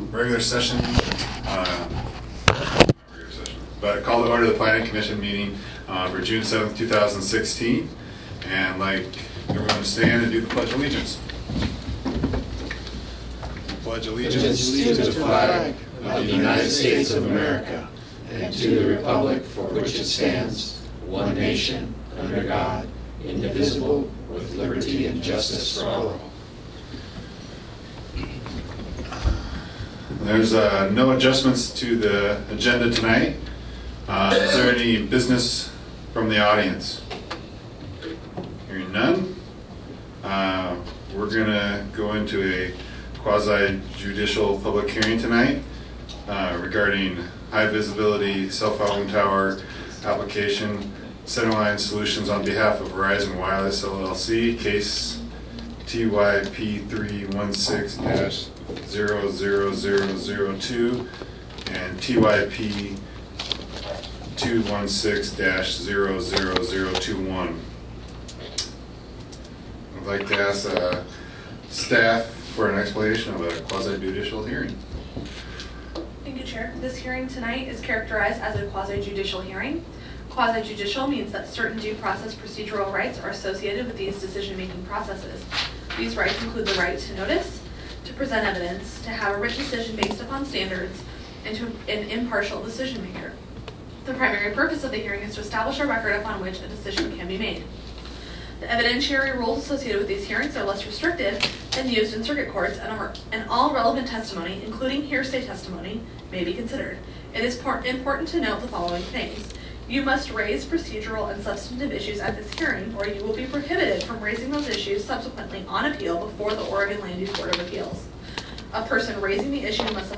regular session, but call to order the Planning Commission meeting for June 7th, 2016. And I'd like everyone to stand and do the Pledge of Allegiance. Pledge allegiance to the flag of the United States of America and to the republic for which it stands, one nation, under God, indivisible, with liberty and justice for all. There's no adjustments to the agenda tonight. Is there any business from the audience? Hearing none, we're going to go into a quasi-judicial public hearing tonight regarding high visibility cell phone tower application Centerline Solutions on behalf of Verizon Wireless LLC, case TYP 316-00002 and TYP 216-00021. I'd like to ask staff for an explanation of a quasi-judicial hearing. Thank you, Chair. This hearing tonight is characterized as a quasi-judicial hearing. Quasi-judicial means that certain due process procedural rights are associated with these decision-making processes. These rights include the right to notice, to present evidence, to have a written decision based upon standards, and to an impartial decision maker. The primary purpose of the hearing is to establish a record upon which a decision can be made. The evidentiary rules associated with these hearings are less restricted than used in circuit courts, and all relevant testimony, including hearsay testimony, may be considered. It is important to note the following things. You must raise procedural and substantive issues at this hearing, or you will be prohibited from raising those issues subsequently on appeal before the Oregon Land Use Board of Appeals. A person raising the issue must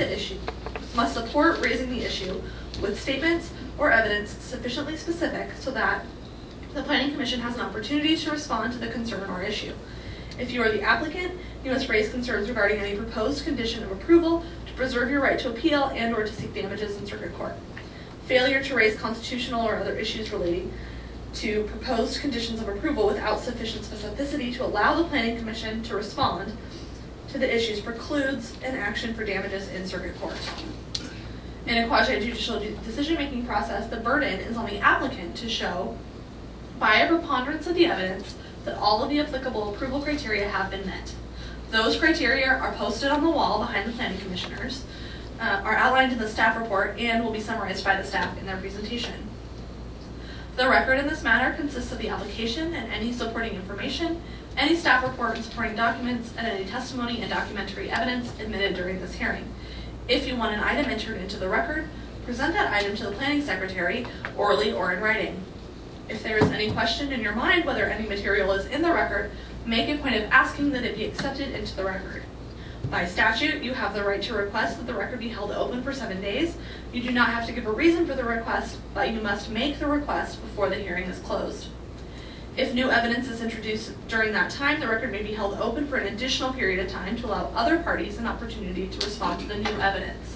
support raising the issue with statements or evidence sufficiently specific so that the Planning Commission has an opportunity to respond to the concern or issue. If you are the applicant, you must raise concerns regarding any proposed condition of approval to preserve your right to appeal and or to seek damages in circuit court. Failure to raise constitutional or other issues relating to proposed conditions of approval without sufficient specificity to allow the Planning Commission to respond to the issues precludes an action for damages in circuit court. In a quasi-judicial decision-making process, the burden is on the applicant to show by a preponderance of the evidence that all of the applicable approval criteria have been met. Those criteria are posted on the wall behind the planning commissioners, are outlined in the staff report, and will be summarized by the staff in their presentation. The record in this matter consists of the application and any supporting information, any staff report and supporting documents, and any testimony and documentary evidence admitted during this hearing. If you want an item entered into the record, present that item to the planning secretary orally or in writing. If there is any question in your mind whether any material is in the record, make a point of asking that it be accepted into the record. By statute, you have the right to request that the record be held open for 7 days. You do not have to give a reason for the request, but you must make the request before the hearing is closed. If new evidence is introduced during that time, the record may be held open for an additional period of time to allow other parties an opportunity to respond to the new evidence.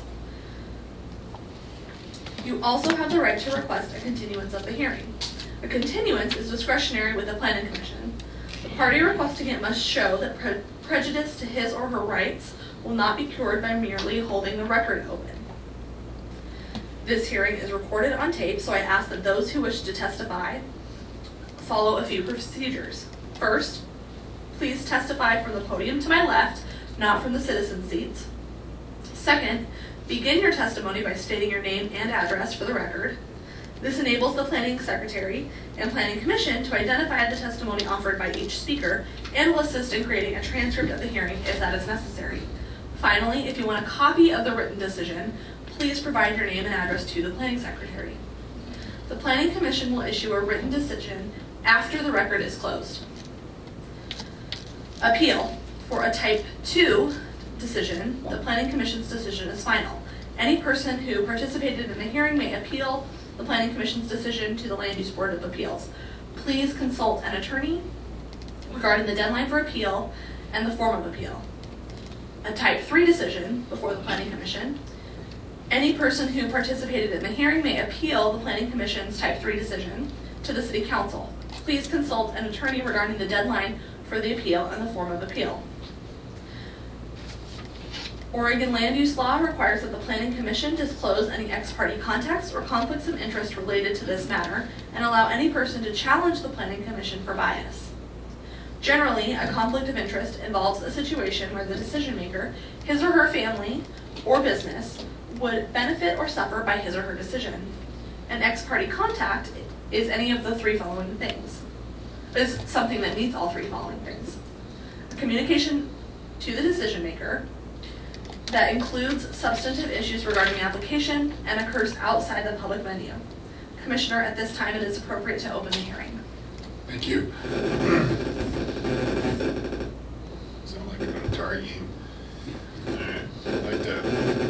You also have the right to request a continuance of the hearing. A continuance is discretionary with the Planning Commission. The party requesting it must show that prejudice to his or her rights will not be cured by merely holding the record open. This hearing is recorded on tape, so I ask that those who wish to testify follow a few procedures. First, please testify from the podium to my left, not from the citizen seats. Second, begin your testimony by stating your name and address for the record. This enables the Planning Secretary and Planning Commission to identify the testimony offered by each speaker and will assist in creating a transcript of the hearing if that is necessary. Finally, if you want a copy of the written decision, please provide your name and address to the Planning Secretary. The Planning Commission will issue a written decision after the record is closed. Appeal. For a Type 2 decision, the Planning Commission's decision is final. Any person who participated in the hearing may appeal the Planning Commission's decision to the Land Use Board of Appeals. Please consult an attorney regarding the deadline for appeal and the form of appeal. A Type 3 decision before the Planning Commission. Any person who participated in the hearing may appeal the Planning Commission's Type 3 decision to the City Council. Please consult an attorney regarding the deadline for the appeal and the form of appeal. Oregon land use law requires that the Planning Commission disclose any ex parte contacts or conflicts of interest related to this matter and allow any person to challenge the Planning Commission for bias. Generally, a conflict of interest involves a situation where the decision maker, his or her family or business, would benefit or suffer by his or her decision. An ex parte contact is any of the three following things. Is something that meets all three following things. A communication to the decision maker that includes substantive issues regarding the application and occurs outside the public venue. Commissioner, at this time it is appropriate to open the hearing. Thank you. Sound like an Atari game. All right, I'd like to.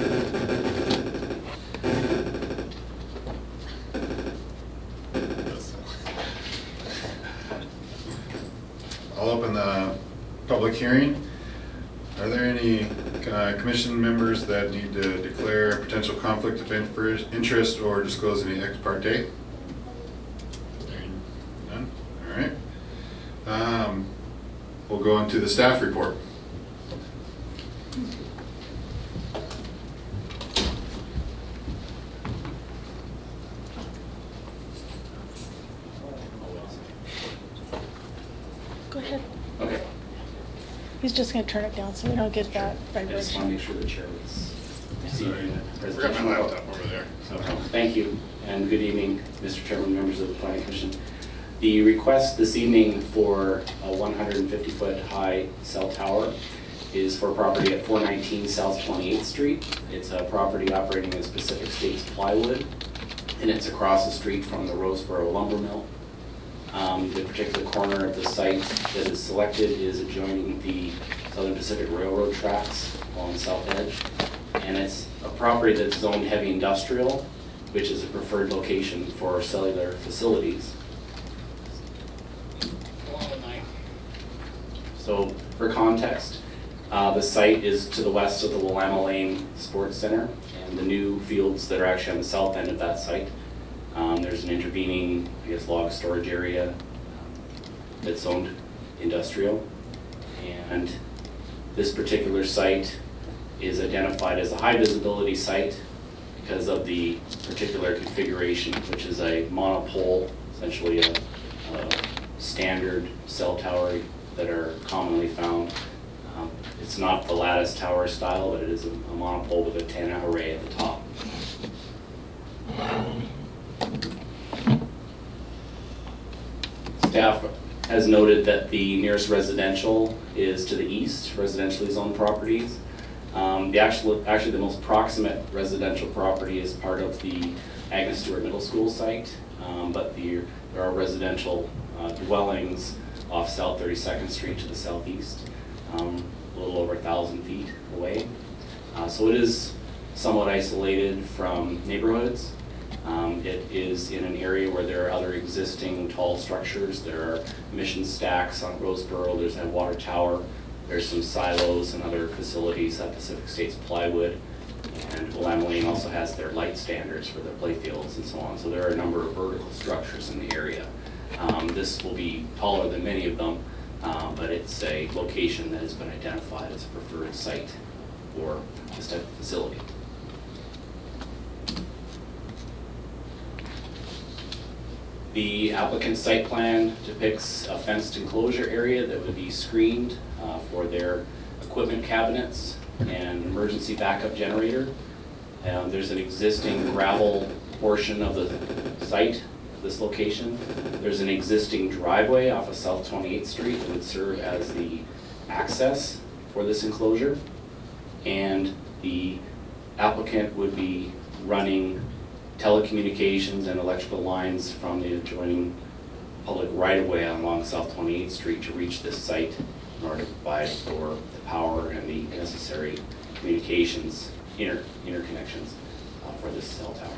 I'll open the public hearing. Are there any commission members that need to declare a potential conflict of interest or disclose any ex parte? None? All right. We'll go into the staff report. Go ahead. Okay. He's just going to turn it down so we don't get that I just want to vibration. make sure the chair was receiving the Got presentation. my laptop over there. No problem. Thank you, and good evening, Mr. Chairman, members of the Planning Commission. The request this evening for a 150-foot high cell tower is for property at 419 South 28th Street. It's a property operating as Pacific States Plywood, and it's across the street from the Roseboro Lumber Mill. The particular corner of the site that is selected is adjoining the Southern Pacific Railroad tracks along the south edge. And it's a property that's zoned heavy industrial, which is a preferred location for cellular facilities. So for context, the site is to the west of the Willamette Lane Sports Center and the new fields that are actually on the south end of that site. There's an intervening, log storage area that's zoned industrial. And this particular site is identified as a high visibility site because of the particular configuration, which is a monopole, essentially a standard cell tower that are commonly found. It's not the lattice tower style, but it is a monopole with an antenna array at the top. Staff has noted that the nearest residential is to the east, residentially zoned properties. Actually the most proximate residential property is part of the Agnes Stewart Middle School site, but there are residential dwellings off South 32nd Street to the southeast, a little over 1,000 feet away. So it is somewhat isolated from neighborhoods. It is in an area where there are other existing tall structures. There are mission stacks on Roseboro, there's a water tower, there's some silos and other facilities at Pacific States Plywood, and Willamette Lane also has their light standards for their playfields and so on. So there are a number of vertical structures in the area. This will be taller than many of them, but it's a location that has been identified as a preferred site for this type of facility. The applicant's site plan depicts a fenced enclosure area that would be screened for their equipment cabinets and emergency backup generator. There's an existing gravel portion of the site, this location. There's an existing driveway off of South 28th Street that would serve as the access for this enclosure. And the applicant would be running telecommunications and electrical lines from the adjoining public right-of-way along South 28th Street to reach this site in order to provide for the power and the necessary communications, interconnections for this cell tower.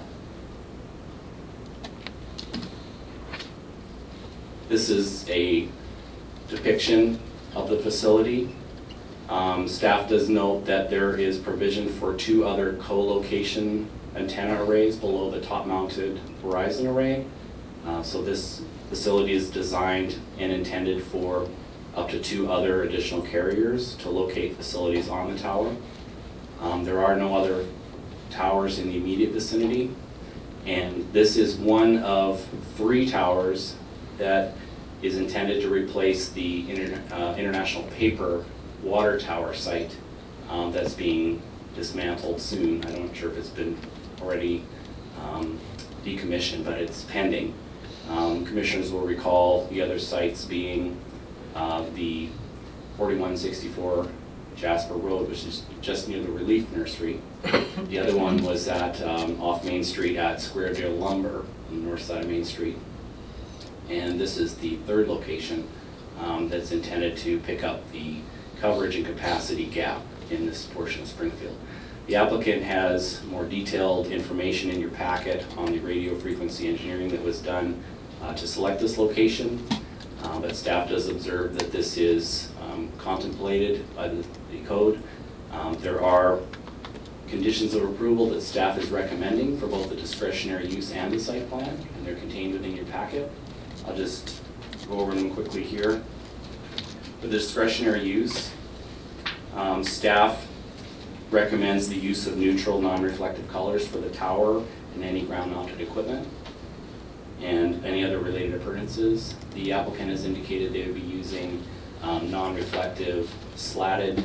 This is a depiction of the facility. Staff does note that there is provision for 2 other co-location antenna arrays below the top-mounted Verizon array. So this facility is designed and intended for up to 2 other additional carriers to locate facilities on the tower. There are no other towers in the immediate vicinity, and this is one of 3 towers that is intended to replace the International Paper water tower site that's being dismantled soon. I'm not sure if it's been already decommissioned, but it's pending. Commissioners will recall the other sites being the 4164 Jasper Road, which is just near the Relief Nursery. The other one was at off Main Street at Squaredale Lumber on the north side of Main Street. And this is the 3rd location that's intended to pick up the coverage and capacity gap in this portion of Springfield. The applicant has more detailed information in your packet on the radio frequency engineering that was done to select this location, but staff does observe that this is contemplated by the code. There are conditions of approval that staff is recommending for both the discretionary use and the site plan, and they're contained within your packet. I'll just go over them quickly here. For the discretionary use, staff recommends the use of neutral non-reflective colors for the tower and any ground-mounted equipment and any other related appurtenances. The applicant has indicated they would be using non-reflective slatted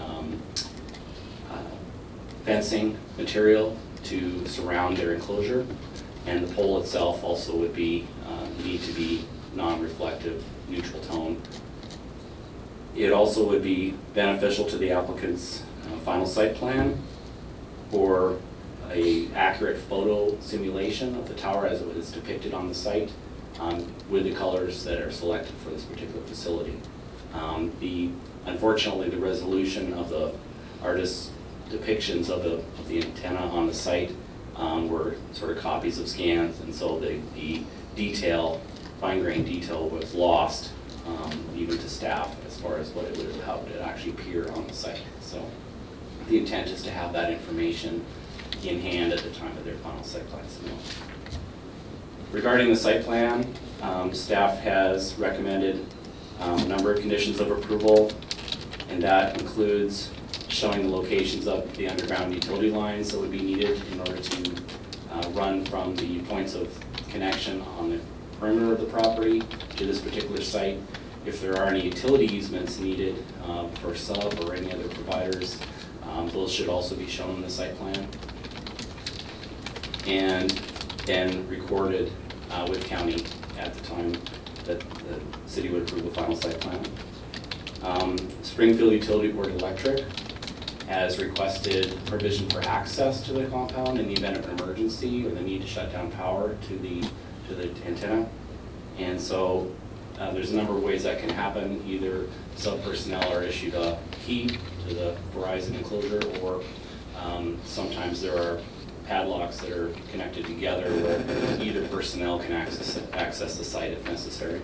fencing material to surround their enclosure, and the pole itself also would be need to be non-reflective, neutral tone. It also would be beneficial to the applicant's final site plan for a accurate photo simulation of the tower as it is depicted on the site with the colors that are selected for this particular facility. Unfortunately, the resolution of the artist's depictions of the antenna on the site were sort of copies of scans, and so the detail, fine-grained detail, was lost even to staff as far as what it would have, how it would actually appear on the site. So the intent is to have that information in hand at the time of their final site plan submittal. Regarding the site plan, staff has recommended a number of conditions of approval, and that includes showing the locations of the underground utility lines that would be needed in order to run from the points of connection on the perimeter of the property to this particular site. If there are any utility easements needed for sub or any other providers, those should also be shown in the site plan and then recorded with county at the time that the city would approve the final site plan. Springfield Utility Board Electric has requested provision for access to the compound in the event of an emergency or the need to shut down power to the antenna. And so there's a number of ways that can happen. Either sub personnel are issued a key to the Verizon enclosure, or sometimes there are padlocks that are connected together where either personnel can access the site if necessary.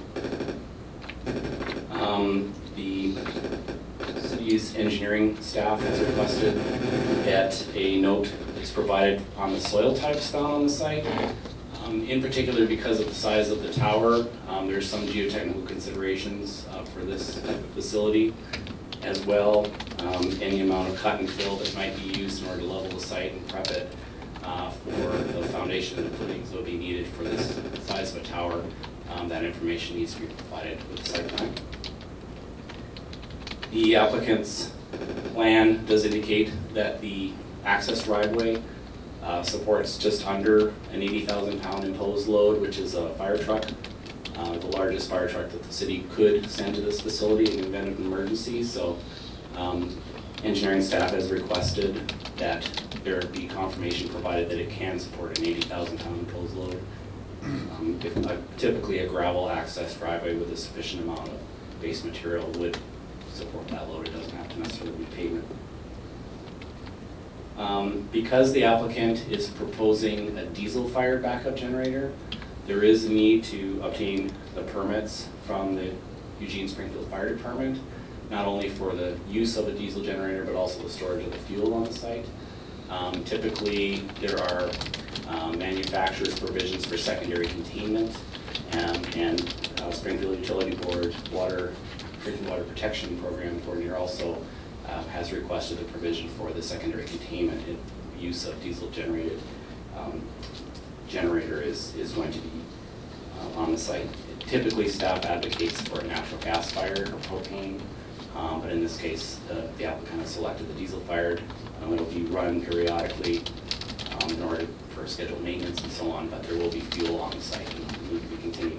The city's engineering staff has requested that a note is provided on the soil types found on the site. In particular, because of the size of the tower, there's some geotechnical considerations for this facility as well. Any amount of cut and fill that might be used in order to level the site and prep it for the foundation and the footings that will be needed for this size of a tower. That information needs to be provided with the site plan. The applicant's plan does indicate that the access driveway supports just under an 80,000 pound imposed load, which is a fire truck, the largest fire truck that the city could send to this facility in the event of an emergency. So engineering staff has requested that there be confirmation provided that it can support an 80,000 pound imposed load. Typically a gravel access driveway with a sufficient amount of base material would support that load. It doesn't have to necessarily be pavement. Because the applicant is proposing a diesel-fired backup generator, there is a need to obtain the permits from the Eugene Springfield Fire Department, not only for the use of a diesel generator, but also the storage of the fuel on the site. Typically, there are manufacturer's provisions for secondary containment, and Springfield Utility Board Drinking Water Protection Program coordinator also has requested a provision for the secondary containment use of diesel generated generator is going to be on the site. Typically, staff advocates for a natural gas fired or propane, but in this case, the applicant has selected the diesel fired. It'll be run periodically in order for scheduled maintenance and so on, but there will be fuel on the site and need to be continued.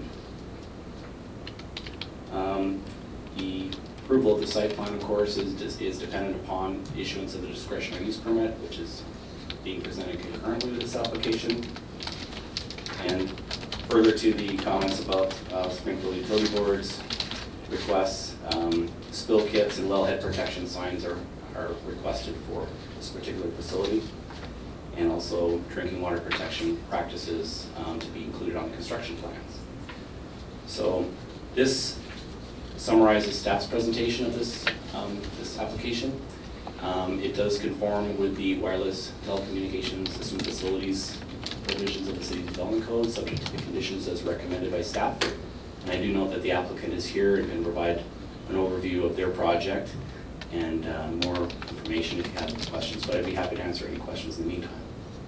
The approval of the site plan, of course, is dependent upon issuance of the discretionary use permit, which is being presented concurrently with this application. And further to the comments about Springfield Utility Board's requests, spill kits and wellhead protection signs are requested for this particular facility, and also drinking water protection practices to be included on construction plans. So this summarizes staff's presentation of this application. It does conform with the wireless telecommunications system facilities provisions of the City Development Code, subject to the conditions as recommended by staff. And I do note that the applicant is here and can provide an overview of their project and more information if you have any questions, but I'd be happy to answer any questions in the meantime.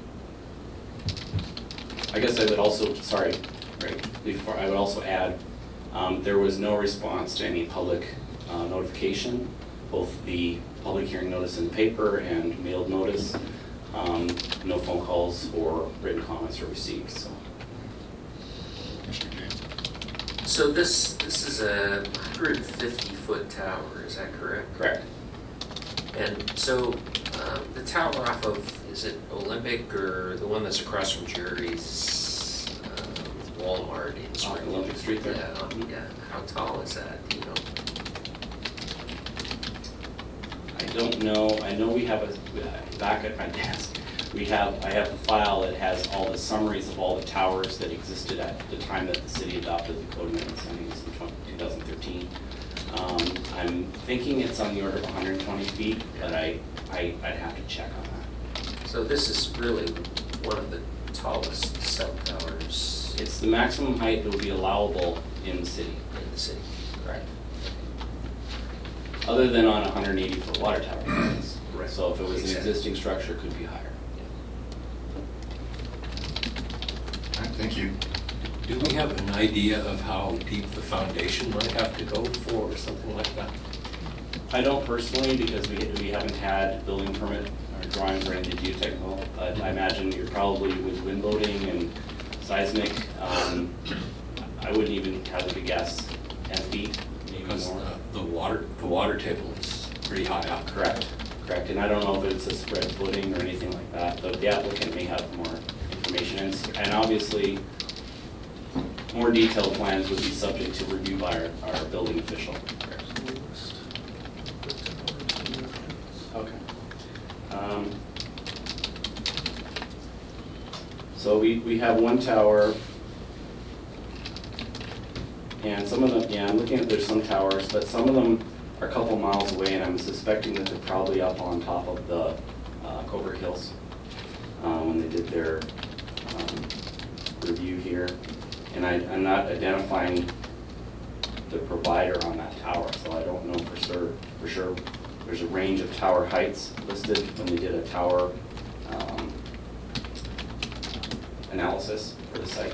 I guess I would also, before I would also add, there was no response to any public notification, both the public hearing notice in the paper and mailed notice. No phone calls or written comments were received. So, So this is a 150-foot tower, is that correct? correct. And so the tower off of, is it Olympic or the one that's across from Jerry's Walmart in Springfield? Olympic Street there? Yeah, yeah. How tall is that, do you know? I don't know. I know we have back at my desk. I have a file that has all the summaries of all the towers that existed at the time that the city adopted the code amendments. I think it's in 2013. I'm thinking it's on the order of 120 feet, but I'd have to check on that. So this is really one of the tallest cell towers It's the maximum height that would be allowable in the city. in the city. Correct. Other than on a 180-foot water tower. Right. So if it was an Exactly. existing structure, it could be higher. All right, thank you. Do we have an idea of how deep the foundation might have to go for something like that? I don't personally, because we haven't had building permit or drawings or anything geotechnical. I imagine you're probably with wind loading and seismic. I wouldn't even hazard a guess, 10 feet, maybe Because more. the water table is pretty high up. Correct. And I don't know if it's a spread footing or anything like that, but the applicant may have more information. And obviously, more detailed plans would be subject to review by our building official. Okay. So we have one tower, and some of them, I'm looking at, there's some towers, but some of them are a couple miles away, and I'm suspecting that they're probably up on top of the Covert Hills when they did their review here. And I'm not identifying the provider on that tower, so I don't know for sure. There's a range of tower heights listed when they did a tower analysis for the site.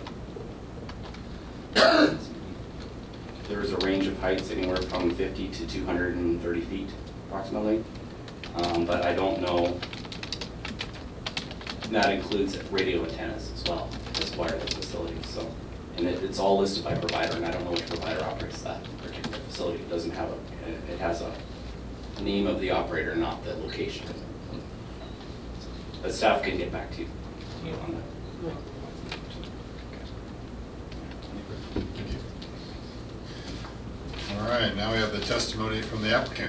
There was a range of heights anywhere from 50 to 230 feet approximately, but I don't know. That includes radio antennas as well, this wireless facility. So, and it's all listed by provider, and I don't know which provider operates that particular facility. It doesn't have it has a name of the operator, not the location. But staff can get back to you on that. Thank you. All right, now we have the testimony from the applicant.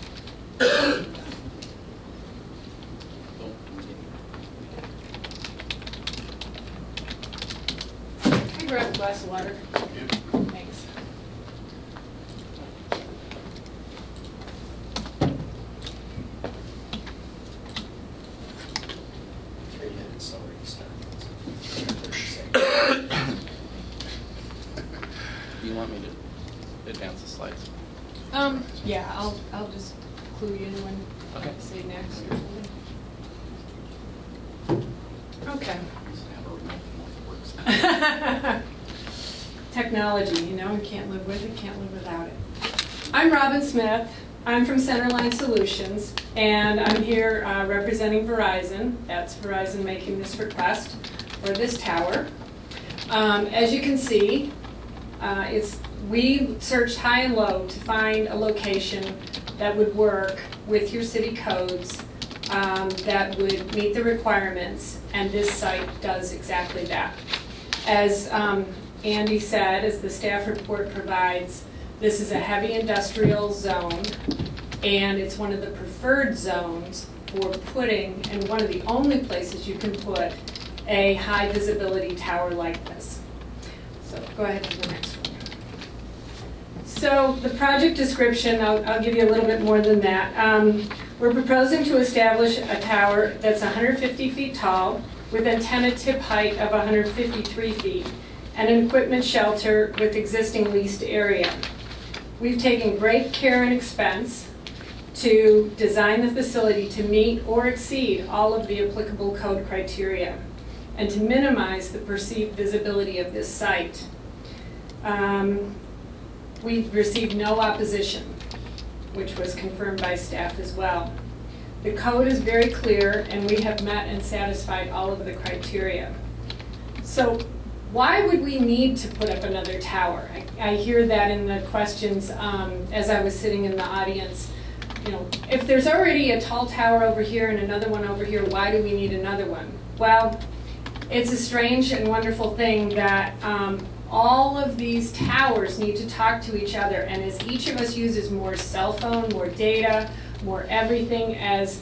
Can you grab a glass of water? Thanks. Do you want me to advance the slides? Yeah, I'll just clue you in when Okay. I say next or something. Okay. Technology, you know, you can't live with it, can't live without it. I'm Robin Smith. I'm from Centerline Solutions, and I'm here representing Verizon. That's Verizon making this request for this tower. As you can see, we searched high and low to find a location that would work with your city codes, that would meet the requirements, and this site does exactly that. As Andy said, as the staff report provides, this is a heavy industrial zone, and it's one of the preferred zones for putting, and one of the only places you can put a high visibility tower like this. So go ahead to the next one. So the project description, I'll give you a little bit more than that. We're proposing to establish a tower that's 150 feet tall with antenna tip height of 153 feet and an equipment shelter with existing leased area. We've taken great care and expense to design the facility to meet or exceed all of the applicable code criteria and to minimize the perceived visibility of this site. We've received no opposition, which was confirmed by staff as well. The code is very clear, and we have met and satisfied all of the criteria. So why would we need to put up another tower? I hear that in the questions as I was sitting in the audience. You know, if there's already a tall tower over here and another one over here, why do we need another one? Well, it's a strange and wonderful thing that all of these towers need to talk to each other, and as each of us uses more cell phone, more data, more everything, as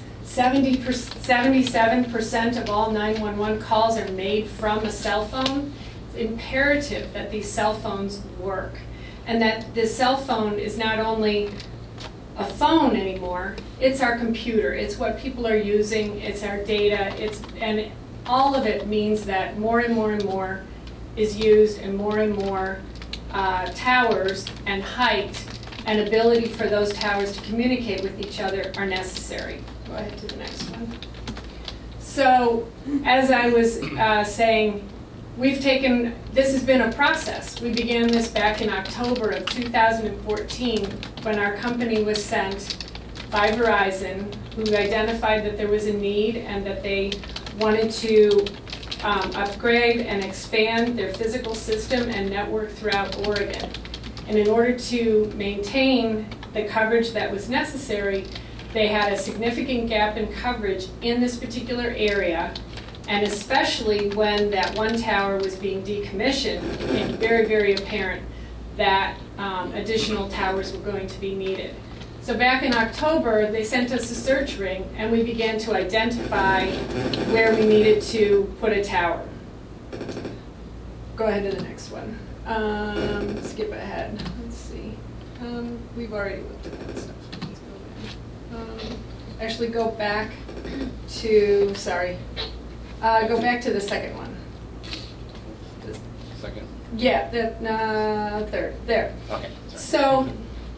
77% of all 911 calls are made from a cell phone, it's imperative that these cell phones work, and that this cell phone is not only a phone anymore, it's our computer, it's what people are using, it's our data, and all of it means that more and more and more is used, and more towers and height and ability for those towers to communicate with each other are necessary. Go ahead to the next one. So, as I was saying, this has been a process. We began this back in October of 2014 when our company was sent by Verizon, who identified that there was a need and that they wanted to upgrade and expand their physical system and network throughout Oregon. And in order to maintain the coverage that was necessary, they had a significant gap in coverage in this particular area, and especially when that one tower was being decommissioned, it became very, very apparent that additional towers were going to be needed. So back in October, they sent us a search ring, and we began to identify where we needed to put a tower. Go ahead to the next one. Skip ahead. Let's see. We've already looked at that stuff. Let's go back. Actually, go back to, go back to the second one. Second? Yeah, the third. There. Okay. So,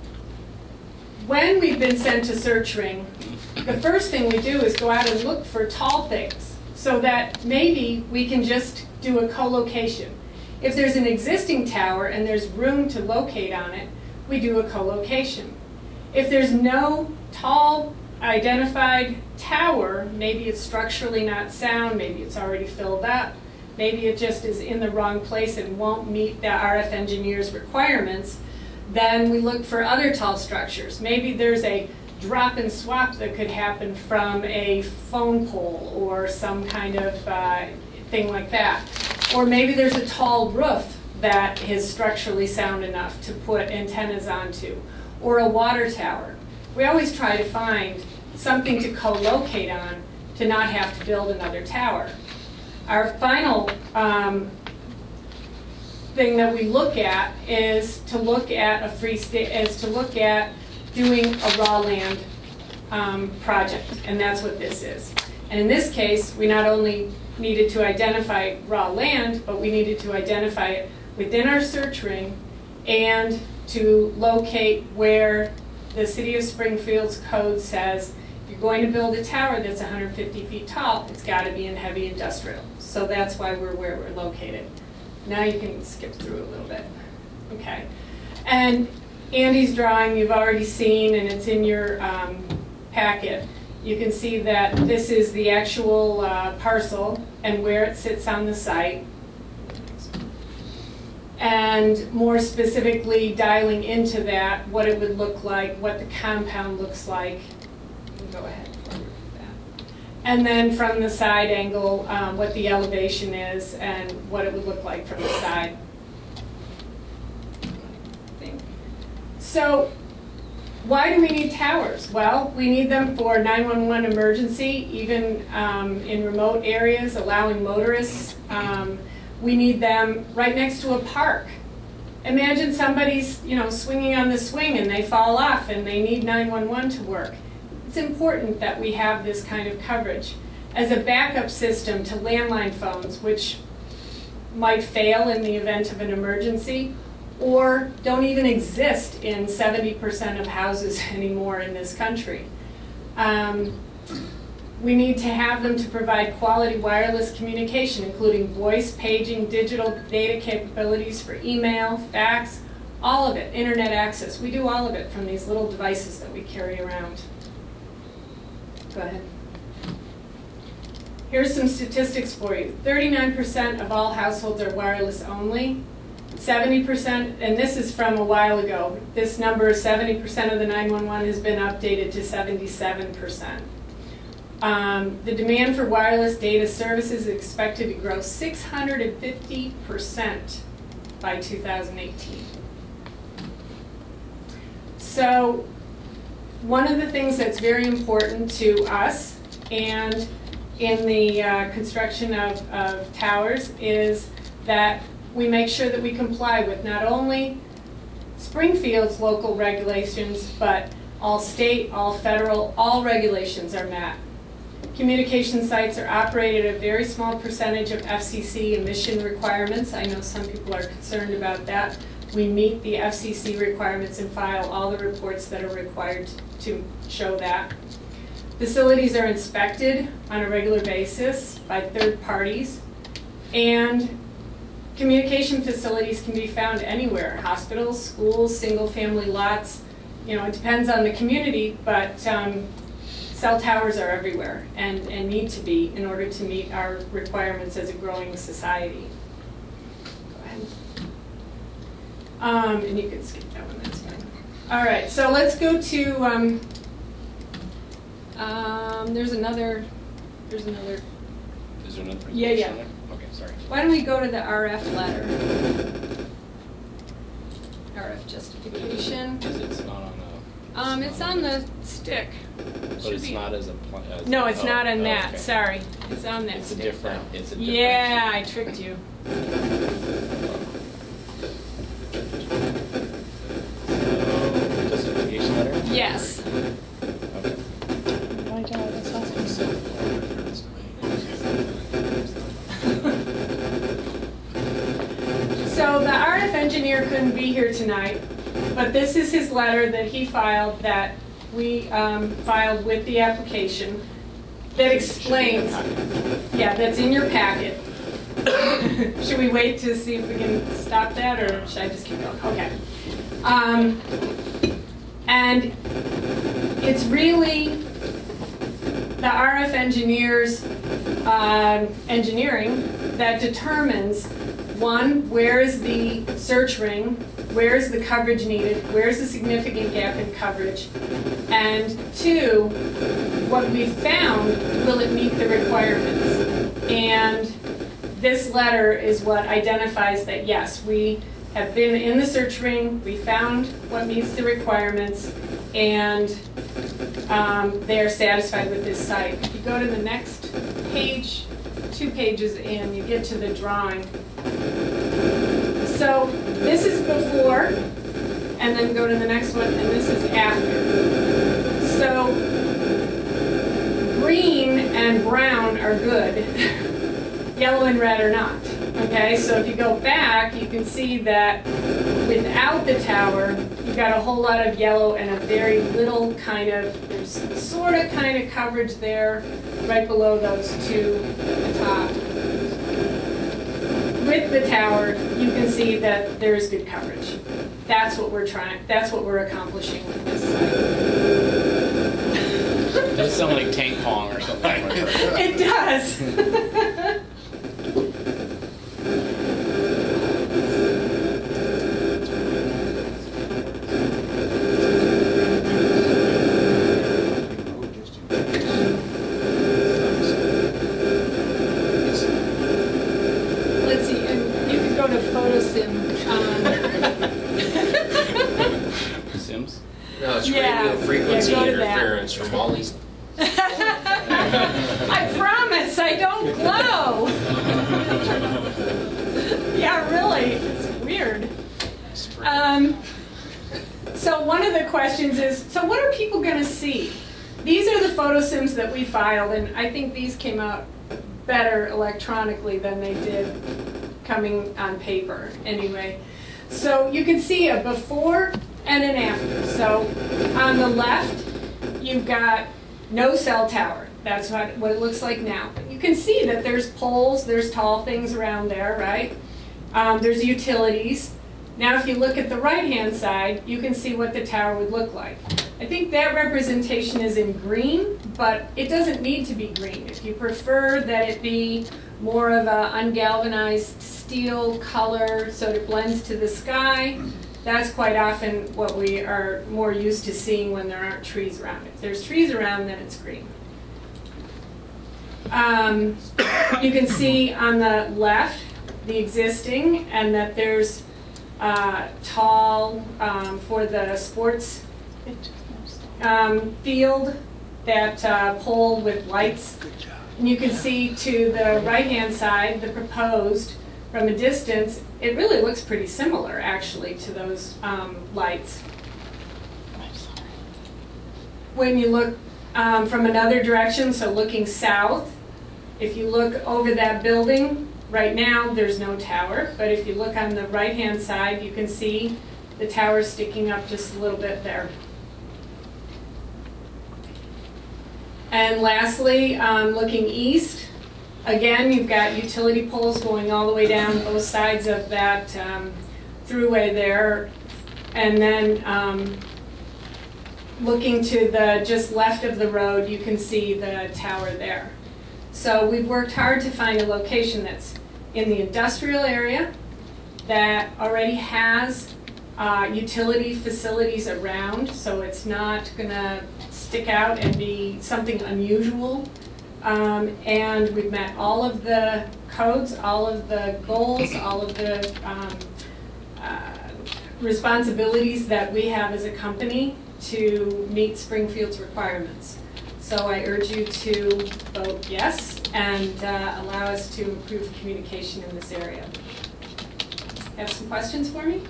when we've been sent a search ring, the first thing we do is go out and look for tall things so that maybe we can just do a co-location. If there's an existing tower and there's room to locate on it, we do a co-location. If there's no tall identified tower, maybe it's structurally not sound, maybe it's already filled up, maybe it just is in the wrong place and won't meet the RF engineer's requirements, then we look for other tall structures. Maybe there's a drop and swap that could happen from a phone pole or some kind of thing like that. Or maybe there's a tall roof that is structurally sound enough to put antennas onto, or a water tower. We always try to find something to co-locate on to not have to build another tower. Our final thing that we look at is to look at doing a raw land project, and that's what this is. And in this case, we not only needed to identify raw land, but we needed to identify it within our search ring and to locate where the City of Springfield's code says if you're going to build a tower that's 150 feet tall, it's got to be in heavy industrial. So that's why we're where we're located. Now you can skip through a little bit. Okay. And Andy's drawing you've already seen, and it's in your packet. You can see that this is the actual parcel and where it sits on the site. And more specifically, dialing into that, what it would look like, what the compound looks like. You can go ahead forward with that. And then from the side angle, what the elevation is and what it would look like from the side. So, why do we need towers? Well, we need them for 911 emergency, even in remote areas, allowing motorists. We need them right next to a park. Imagine somebody's, swinging on the swing and they fall off and they need 911 to work. It's important that we have this kind of coverage as a backup system to landline phones, which might fail in the event of an emergency, or don't even exist in 70% of houses anymore in this country. We need to have them to provide quality wireless communication, including voice, paging, digital data capabilities for email, fax, all of it, internet access. We do all of it from these little devices that we carry around. Go ahead. Here's some statistics for you. 39% of all households are wireless only. 70%, and this is from a while ago, this number, 70% of the 911 has been updated to 77%. The demand for wireless data services is expected to grow 650% by 2018. So one of the things that's very important to us and in the construction of towers is that we make sure that we comply with not only Springfield's local regulations, but all state, all federal, all regulations are met. Communication sites are operated at a very small percentage of FCC emission requirements. I know some people are concerned about that. We meet the FCC requirements and file all the reports that are required to show that. Facilities are inspected on a regular basis by third parties, and communication facilities can be found anywhere, hospitals, schools, single-family lots. It depends on the community, but cell towers are everywhere and need to be in order to meet our requirements as a growing society. Go ahead. And you can skip that one, that's fine. All right, so let's go to, there's another. Is there another? Yeah. Okay, sorry. Why don't we go to the RF letter? RF justification. It's not on a... It's on the stick. But it's not as a... No, it's not on that. Okay. Sorry. It's on that It's a stick. different... Yeah, I tricked you. Justification letter? Yes. Okay. My God, that's awesome. So the RF engineer couldn't be here tonight, but this is his letter that he filed that we filed with the application that explains, yeah, that's in your packet. Should we wait to see if we can stop that, or should I just keep going? Okay. And it's really the RF engineer's engineering that determines, one, where is the search ring, where is the coverage needed, where is the significant gap in coverage, and two, what we found, will it meet the requirements? And this letter is what identifies that, yes, we have been in the search ring, we found what meets the requirements, and they are satisfied with this site. If you go to the next page, 2 pages in, you get to the drawing. So this is before, and then go to the next one, and this is after. So green and brown are good, yellow and red are not. Okay, so if you go back, you can see that without the tower, you've got a whole lot of yellow and a very little kind of, there's sort of kind of coverage there, right below those two at the top. With the tower, you can see that there is good coverage. That's what we're accomplishing with this site. Does sound like tank pong or something. It does. Let's see, and you can go to PhotoSim. Sims? No, it's Yeah. radio frequency Yeah, go to that. interference from all these. I promise I don't glow. Yeah, really, it's weird. So one of the questions is, so what are people going to see? These are the PhotoSims that we filed, and I think these came out better electronically than they did coming on paper anyway. So you can see a before and an after. So on the left, you've got no cell tower. That's what it looks like now. But you can see that there's poles, there's tall things around there, right? There's utilities. Now if you look at the right-hand side, you can see what the tower would look like. I think that representation is in green, but it doesn't need to be green. If you prefer that it be more of a ungalvanized steel color so it blends to the sky, that's quite often what we are more used to seeing when there aren't trees around. If there's trees around, then it's green. You can see on the left the existing, and that there's tall for the sports field, that pole with lights. And you can see to the right-hand side, the proposed, from a distance, it really looks pretty similar, actually, to those lights. When you look from another direction, so looking south, if you look over that building, right now there's no tower, but if you look on the right-hand side, you can see the tower sticking up just a little bit there. And lastly, looking east, again, you've got utility poles going all the way down both sides of that throughway there. And then looking to the just left of the road, you can see the tower there. So we've worked hard to find a location that's in the industrial area, that already has utility facilities around, so it's not going to stick out and be something unusual. And we've met all of the codes, all of the goals, all of the responsibilities that we have as a company to meet Springfield's requirements. So I urge you to vote yes and allow us to improve communication in this area. Have some questions for me?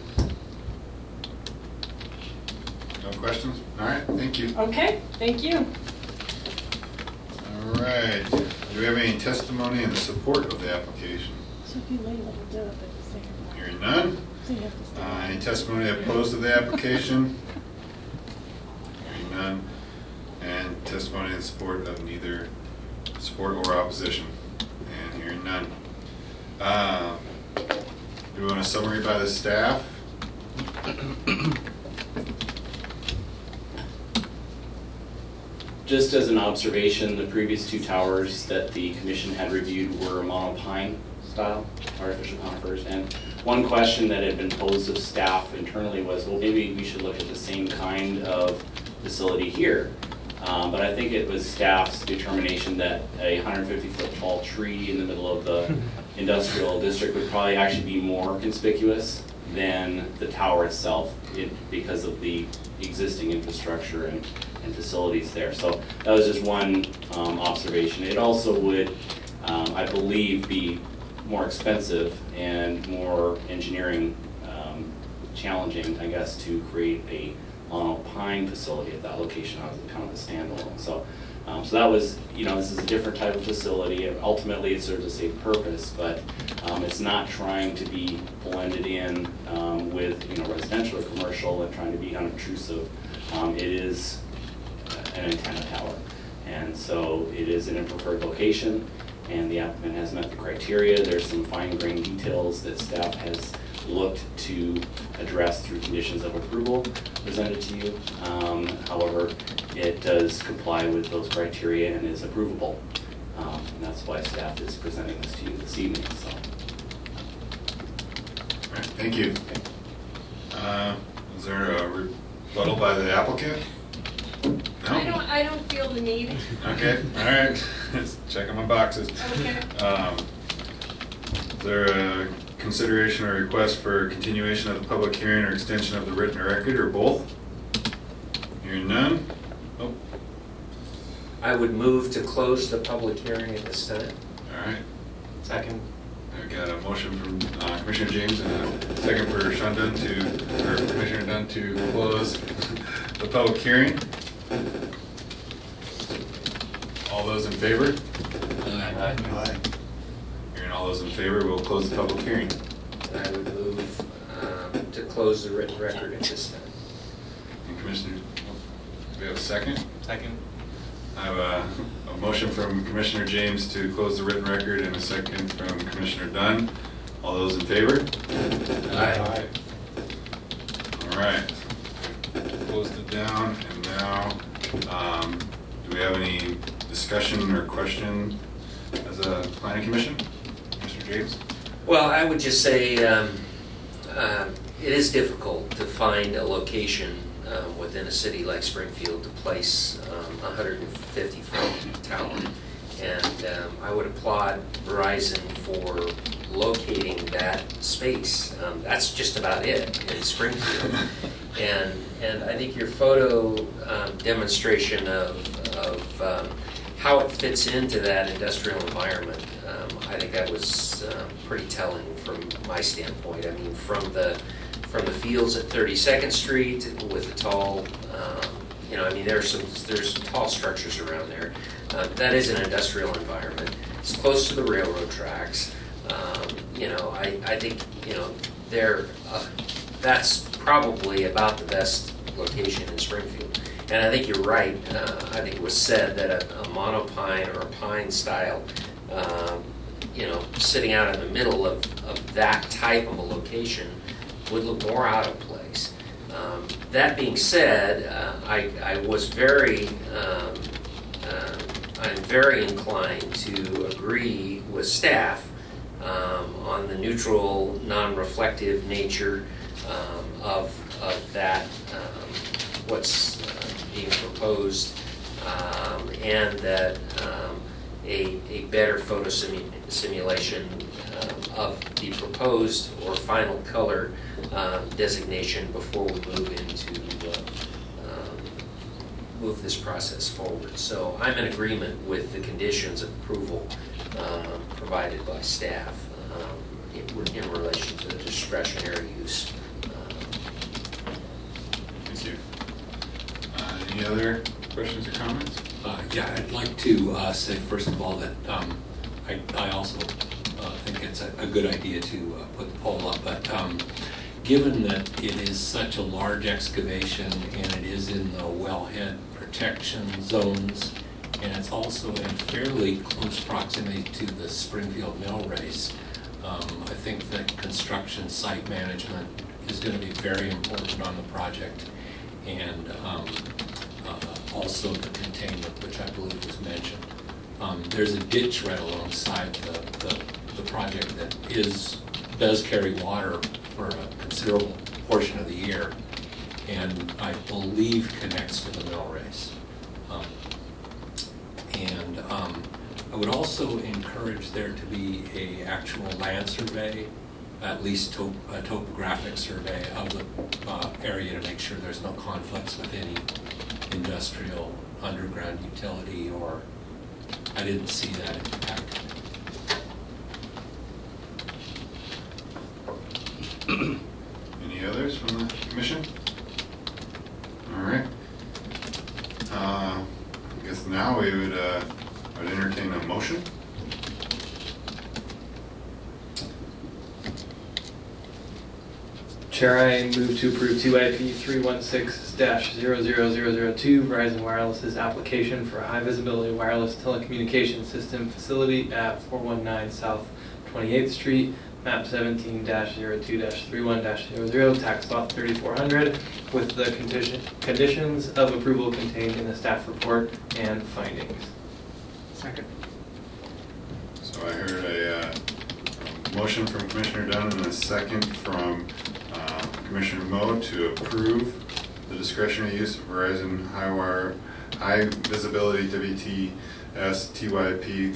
No questions? All right, thank you. Okay, thank you. All right, do we have any testimony in support of the application? So if you leave, it'll do it, but just say you're Hearing none. not. So you have to stay. Any testimony opposed to the application? Hearing none. And testimony in support of neither support or opposition? And hearing none. Do we want a summary by the staff? Just as an observation, the previous two towers that the commission had reviewed were monopine style, artificial conifers. And one question that had been posed of staff internally was, well, maybe we should look at the same kind of facility here. But I think it was staff's determination that a 150-foot tall tree in the middle of the industrial district would probably actually be more conspicuous than the tower itself because of the existing infrastructure and facilities there. So that was just one observation. It also would, I believe, be more expensive and more engineering challenging, I guess, to create a monopine facility at that location as kind of a standalone. So So that was, this is a different type of facility. Ultimately, it serves the same purpose, but it's not trying to be blended in with, residential or commercial and trying to be unobtrusive. It is an antenna tower. And so it is in a preferred location, and the applicant has met the criteria. There's some fine-grained details that staff has looked to address through conditions of approval presented to you. However, it does comply with those criteria and is approvable. And that's why staff is presenting this to you this evening. So. All right, thank you. Is there a rebuttal by the applicant? No? I don't feel the need. Okay, all right. Just checking my boxes. Okay. Is there a consideration or request for continuation of the public hearing or extension of the written record, or both? Hearing none? Oh, I would move to close the public hearing at this time. all right. Second. I've got a motion from Commissioner James and a second for Sean Dunn or Commissioner Dunn to close the public hearing. All those in favor? Aye. Hearing all those in favor, we'll close the public hearing. I would move to close the written record at this time. And Commissioner, do we have a second? Second. I have a motion from Commissioner James to close the written record and a second from Commissioner Dunn. All those in favor? Aye. All right. Closed it down, and now, do we have any discussion or question as a planning commission? Commissioner James? Well, I would just say it is difficult to find a location within a city like Springfield to place a 150-foot tower. And I would applaud Verizon for locating that space. That's just about it in Springfield. And I think your photo demonstration of how it fits into that industrial environment, I think that was pretty telling from my standpoint. I mean, from the fields at 32nd Street with the tall, there's tall structures around there. That is an industrial environment. It's close to the railroad tracks. I think that's probably about the best location in Springfield. And I think you're right. I think it was said that a monopine or a pine style, sitting out in the middle of that type of a location would look more out of place. That being said, I'm very inclined to agree with staff on the neutral, non-reflective nature of that, what's being proposed, and that a better photo simulation of the proposed or final color designation before we move this process forward. So I'm in agreement with the conditions of approval provided by staff in relation to the discretionary use. Thank you. Any other questions or comments? Yeah, I'd like to say first of all that I also think it's a good idea to put the pole up, but given that it is such a large excavation and it is in the wellhead protection zones, and it's also in fairly close proximity to the Springfield Mill Race, I think that construction site management is going to be very important on the project, and also the containment, which I believe was mentioned. There's a ditch right alongside the project that does carry water for a considerable portion of the year, and I believe connects to the mill race. I would also encourage there to be a actual land survey, at least a topographic survey of the area to make sure there's no conflicts with any industrial underground utility, or I didn't see that impacted. Any others from the commission? All right. I guess now now, we would entertain a motion. Chair, I move to approve 2IP 316-00002 Verizon Wireless's application for a high-visibility wireless telecommunications system facility at 419 South 28th Street, map 17-02-31-00, tax lot 3400, with the conditions of approval contained in the staff report and findings. Second. So I heard a motion from Commissioner Dunn and a second from Commissioner Moe to approve the discretionary use of Verizon high visibility WTS TYP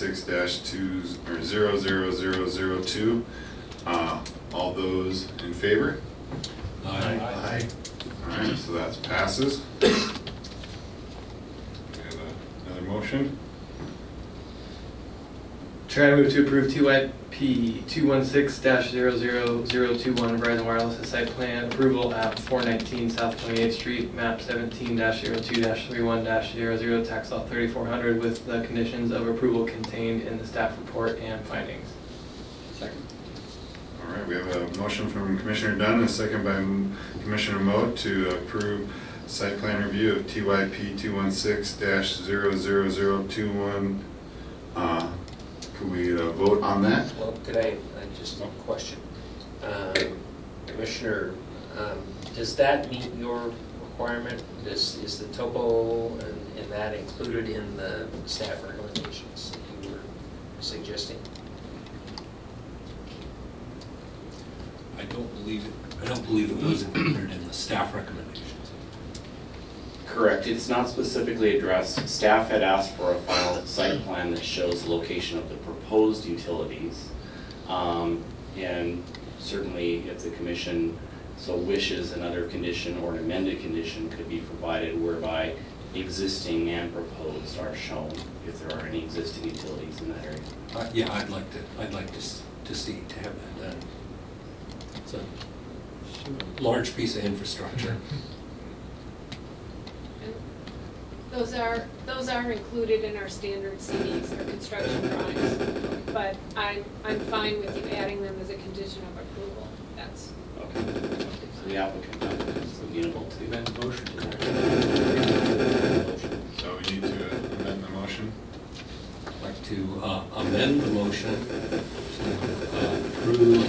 316-00002. All those in favor? Aye. All right, so that passes. We have another motion. Chair, I move to approve 2IP 216-00021 Verizon Wireless site plan approval at 419 South 28th Street, map 17-02-31-00, tax lot 3400, with the conditions of approval contained in the staff report and findings. Second. All right, we have a motion from Commissioner Dunn and a second by Commissioner Moe to approve site plan review of TYP 216-00021. Could we vote on that? Well, could I just a question? Commissioner, does that meet your requirement? Is the topo and that included in the staff recommendations that you were suggesting? I don't believe it was included in the staff recommendations. Correct, it's not specifically addressed. Staff had asked for a final site plan that shows the location of the proposed utilities. And certainly if the commission so wishes, another condition or an amended condition could be provided whereby existing and proposed are shown if there are any existing utilities in that area. Yeah, I'd like to see, to have that done. It's a large piece of infrastructure. Those are included in our standard CDs, our construction drawings, but I'm fine with you adding them as a condition of approval. That's Okay. So the applicant is amenable to Amend the motion. So we need to amend the motion. I'd like to amend the motion to approve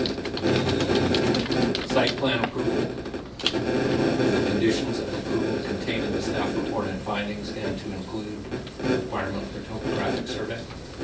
site plan approval, the conditions of approval contained in the staff report and findings, and to include requirement for topographic survey.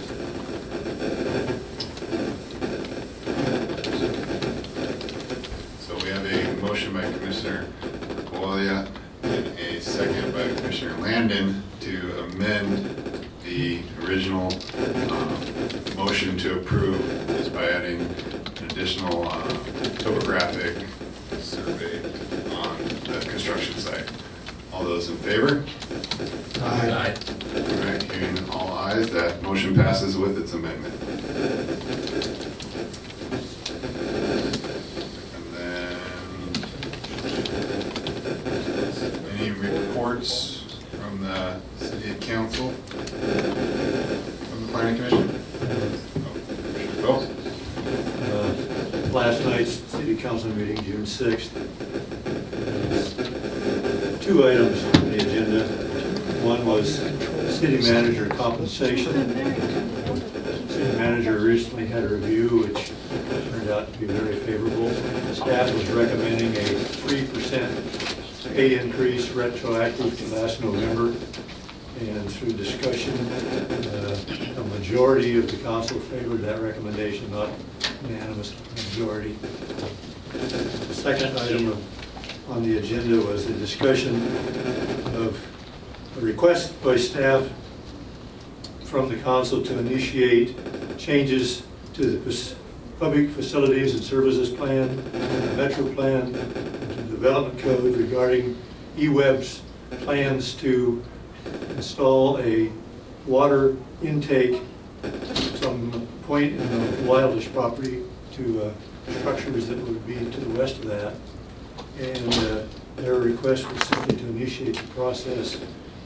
So we have a motion by Commissioner Bolia and a second by Commissioner Landon to amend the original motion to approve is by adding an additional topographic survey on the construction site. All those in favor? Aye. All right, hearing all ayes, that motion passes with its amendment. And then, any reports from the City Council? From the Planning Commission? Oh, Last night's City Council meeting, June 6th. Two items on the agenda. One was city manager compensation. City manager recently had a review which turned out to be very favorable. Staff was recommending a 3% pay increase retroactive to last November. And through discussion, a majority of the council favored that recommendation, not unanimous majority. The second item on the agenda was the discussion of a request by staff from the council to initiate changes to the public facilities and services plan, the metro plan, to the development code regarding eWeb's plans to install a water intake from point in the Wildish property to structures that would be to the west of that. And their request was simply to initiate the process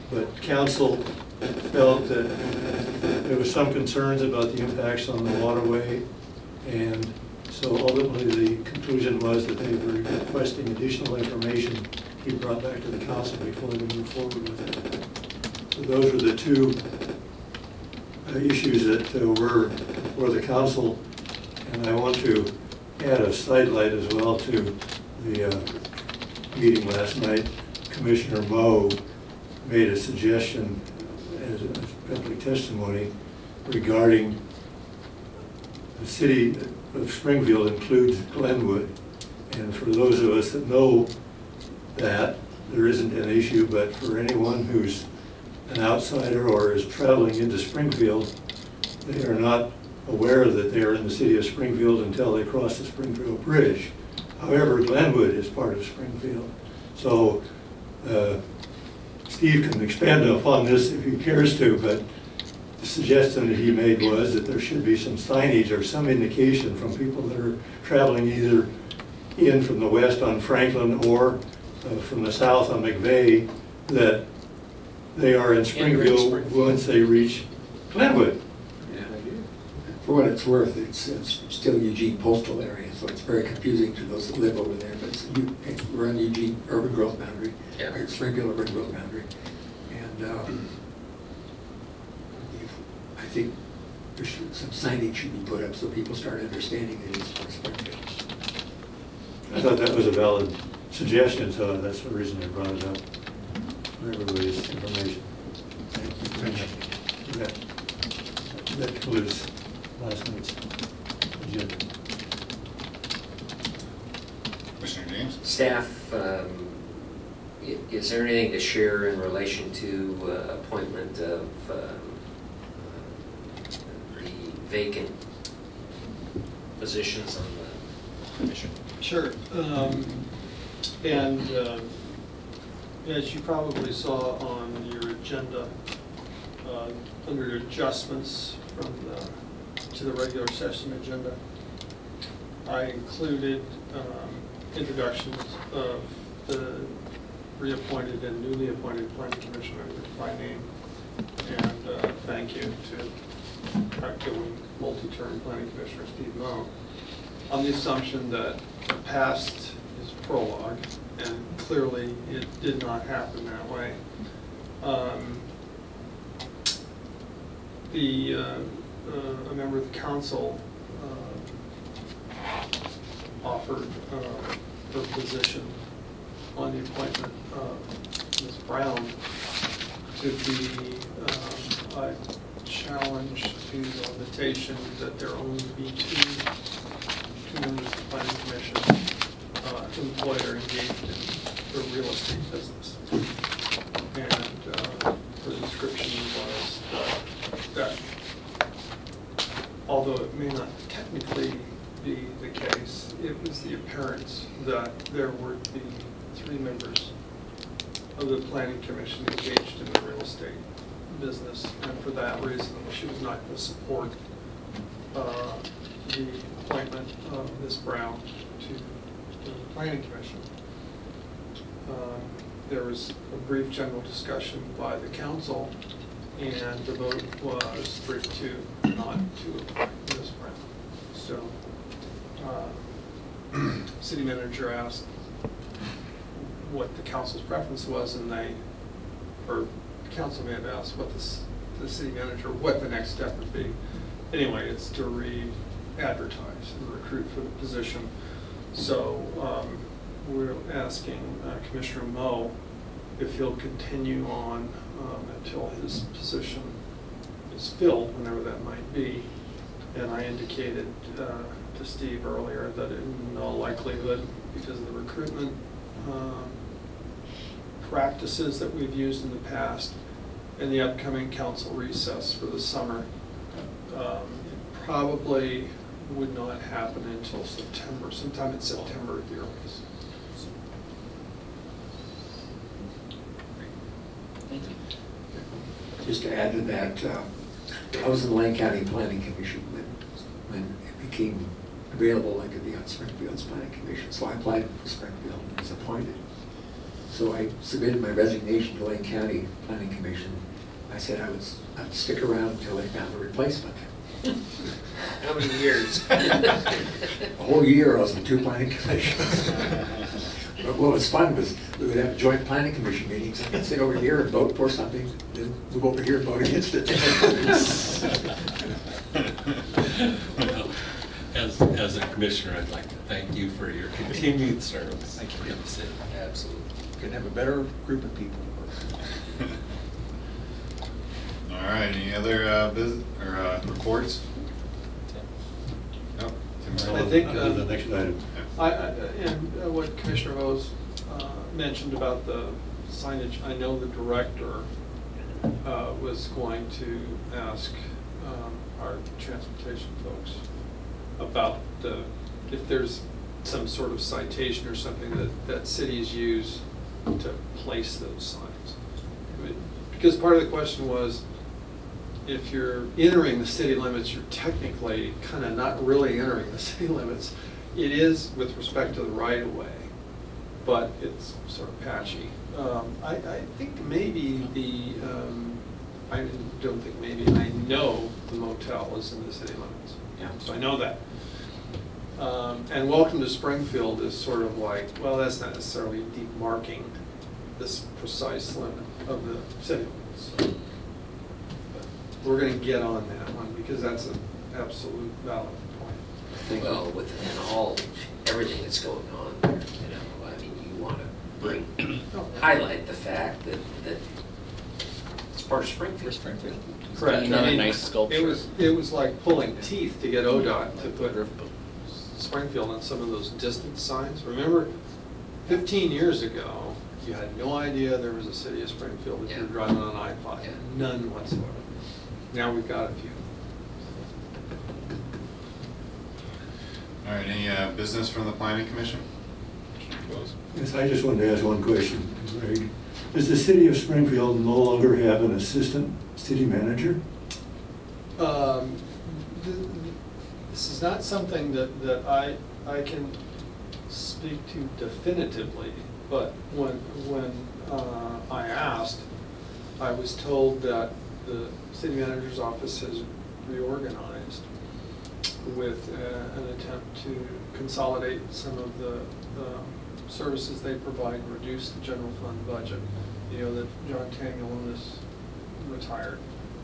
but council felt that there was some concerns about the impacts on the waterway, and so ultimately the conclusion was that they were requesting additional information be brought back to the council before they move forward with it. So those were the two issues that were for the council, and I want to add a sidelight as well to the meeting last night. Commissioner Moe made a suggestion as public testimony regarding the city of Springfield includes Glenwood. And for those of us that know that, there isn't an issue, but for anyone who's an outsider or is traveling into Springfield, they are not aware that they are in the city of Springfield until they cross the Springfield Bridge. However, Glenwood is part of Springfield. So Steve can expand upon this if he cares to, but the suggestion that he made was that there should be some signage or some indication from people that are traveling either in from the west on Franklin or from the south on McVeigh that they are in Springfield once they reach Glenwood. Yeah. For what it's worth, it's still Eugene postal area, so it's very confusing to those that live over there. But we're on the Eugene urban growth boundary, or Springfield urban growth boundary, and I think some signage should be put up so people start understanding that it's for Springfield. I thought that was a valid suggestion, so that's the reason I brought it up for everybody's information. Thank you. That concludes last night's agenda. Commissioner James? Staff, is there anything to share in relation to appointment of the vacant positions on the commission? Sure. As you probably saw on your agenda, under adjustments to the regular session agenda, I included introductions of the reappointed and newly appointed planning commissioner by name, and thank you to outgoing multi-term planning commissioner Steve Moe, on the assumption that the past is prologue, and clearly it did not happen that way. A member of the council offered her position on the appointment of Ms. Brown to be a challenge to the limitation that there only be two members of the planning commission employed or engaged in the real estate business. And the description was that although it may not technically be the case, it was the appearance that there would be 3 members of the planning commission engaged in the real estate business, and for that reason she was not going to support the appointment of Ms. Brown to the planning commission. There was a brief general discussion by the council, and the vote was 3-2 not to appoint Ms. Brown. So, city manager asked what the council's preference was, and the council may have asked what the city manager, what the next step would be. Anyway, it's to re-advertise and recruit for the position. So we're asking Commissioner Moe if he'll continue on until his position is filled, whenever that might be. And I indicated to Steve earlier that in all likelihood, because of the recruitment practices that we've used in the past and the upcoming council recess for the summer, it probably would not happen until September, sometime in September at the earliest. Thank you. Just to add to that, I was in the Lane County Planning Commission when it became available I could be on Springfield's Planning Commission, so I applied for Springfield and was appointed. So I submitted my resignation to Lane County Planning Commission. I said I would stick around until they found a replacement. How many years? A whole year I was in 2 planning commissions. But what was fun was we would have joint planning commission meetings. I could sit over here and vote for something, then move over here and vote against it. Well, as a commissioner, I'd like to thank you for your continued service. Thank you. Absolutely. Couldn't have a better group of people. All right, any other reports? Nope. I think, On to the next item. and what Commissioner Rose mentioned about the signage, I know the director was going to ask our transportation folks about if there's some sort of citation or something that cities use to place those signs. Because part of the question was, if you're entering the city limits, you're technically kind of not really entering the city limits. It is with respect to the right-of-way, but it's sort of patchy. I think maybe I don't think maybe, I know the motel is in the city limits. Yeah. So I know that. And Welcome to Springfield is sort of like, well, that's not necessarily demarking this precise limit of the city limits. We're going to get on that one because that's an absolute valid point. Well, within everything that's going on there, I mean, you want to highlight the fact that it's part of Springfield. Correct. Another I mean, nice sculpture. It was like pulling teeth to get ODOT to put Springfield on some of those distance signs. Remember, 15 years ago, you had no idea there was a city of Springfield if you were driving on I-5. Yeah. None whatsoever. Now we've got a few. All right, any business from the planning commission? Yes, I just wanted to ask one question, Greg. Does the city of Springfield no longer have an assistant city manager? This is not something that I can speak to definitively, but when I asked, I was told that the city manager's office has reorganized with an attempt to consolidate some of the services they provide and reduce the general fund budget. You know that John Tanguilin is retired.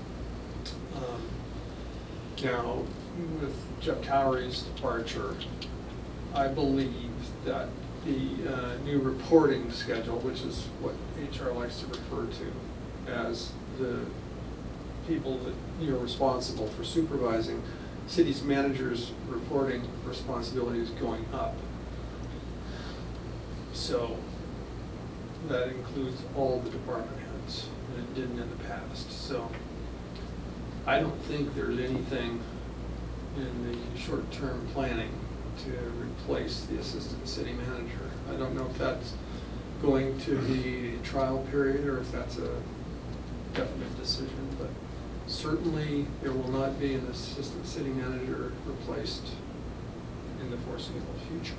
Now, with Jeff Towery's departure, I believe that the new reporting schedule, which is what HR likes to refer to as the people that you're responsible for supervising, city's managers' reporting responsibility is going up. So that includes all the department heads, and it didn't in the past. So I don't think there's anything in the short-term planning to replace the assistant city manager. I don't know if that's going to be a trial period or if that's a definite decision, but certainly there will not be an assistant city manager replaced in the foreseeable future.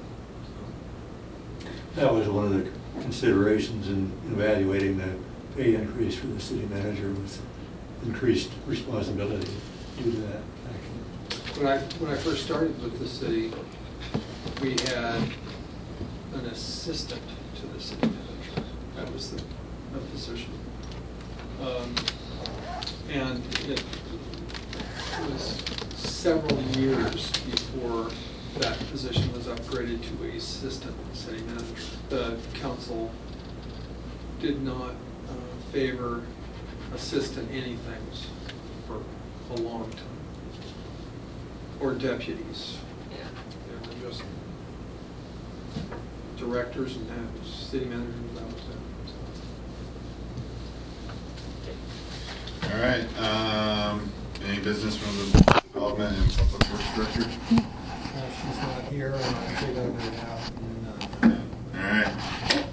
That was one of the considerations in evaluating the pay increase for the city manager, was increased responsibility due to that fact. When I first started with the city, we had an assistant to the city manager. That was the position. And it was several years before that position was upgraded to assistant city manager. The council did not favor assistant anythings for a long time. Or deputies. Yeah. They were just directors and city managers, and that was it. All right, any business from the development and public works director? She's not here, and I figured I would have. All right.